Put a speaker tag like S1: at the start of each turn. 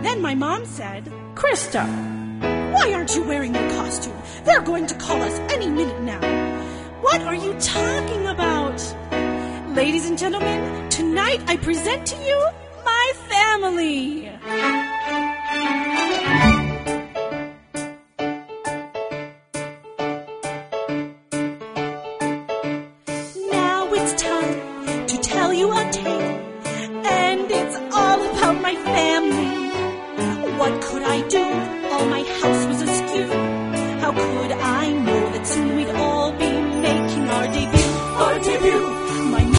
S1: Then my mom said, "Krista, why aren't you wearing your costume? They're going to call us any minute now." "What are you talking about?" "Ladies and gentlemen, tonight I present to you my family."